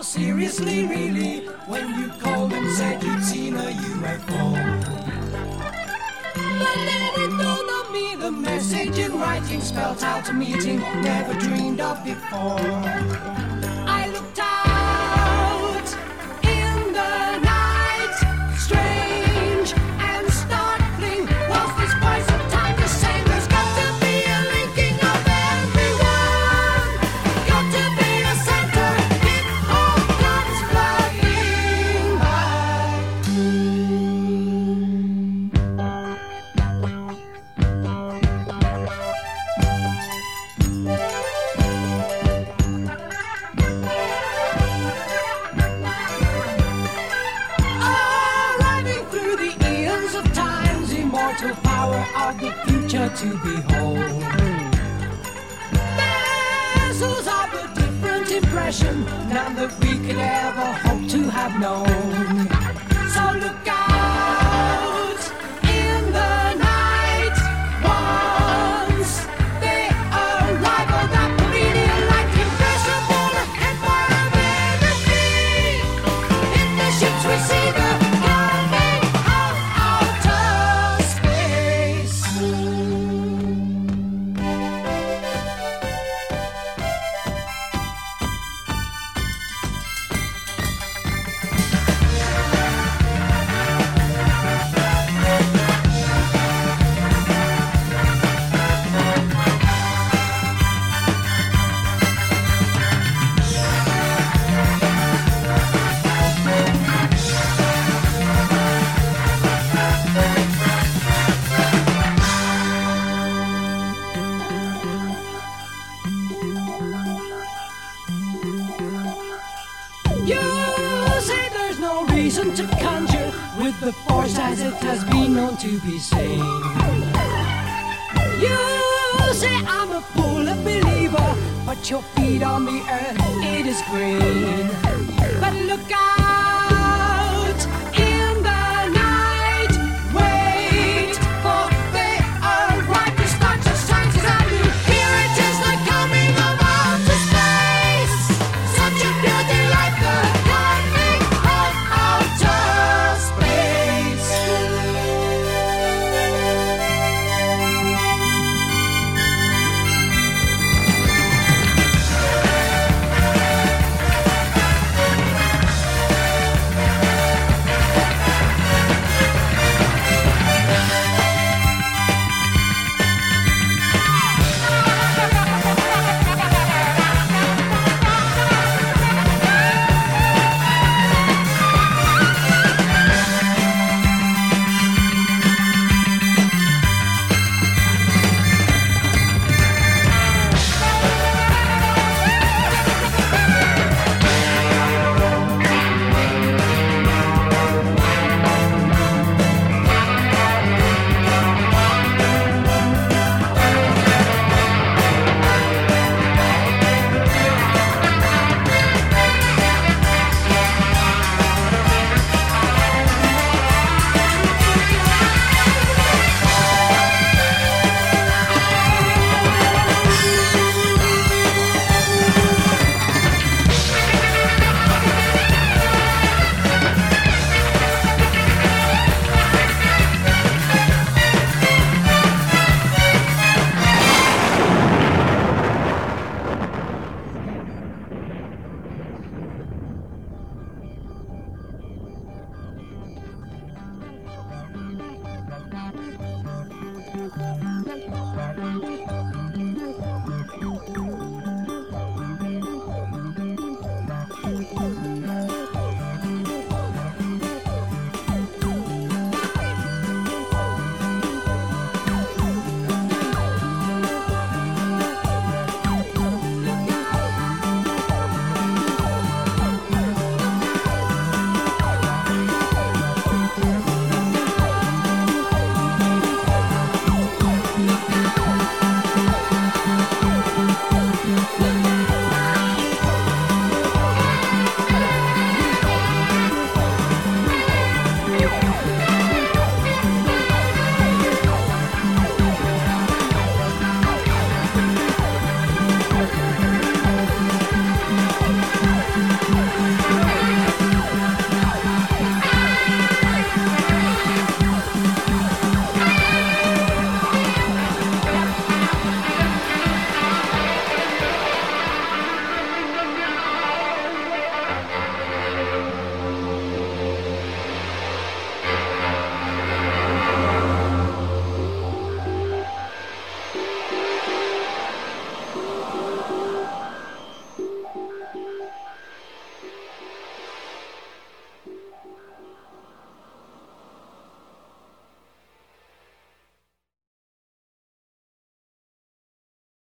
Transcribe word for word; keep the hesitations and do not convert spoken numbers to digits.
seriously, really, when you called and said you'd seen a U F O. But then it dawned on me the message in writing spelt out a meeting never dreamed of before. I looked out in the night, strange and startling was this voice of time the same. There's got to be a linking of everyone, got to be a center, it all comes flooding back. Arriving through the eons of time's immortal power of the future to behold. Vessels of a different impression, none that we could ever hope to have known. So look out in the night once they arrive on that meridian like impressible empire of energy. In the ships we see the coming of outer space. You say there's no reason to conjure with the force as it has been known to be seen. You say I'm a fool, a believer, but your feet on the earth, it is green. But look out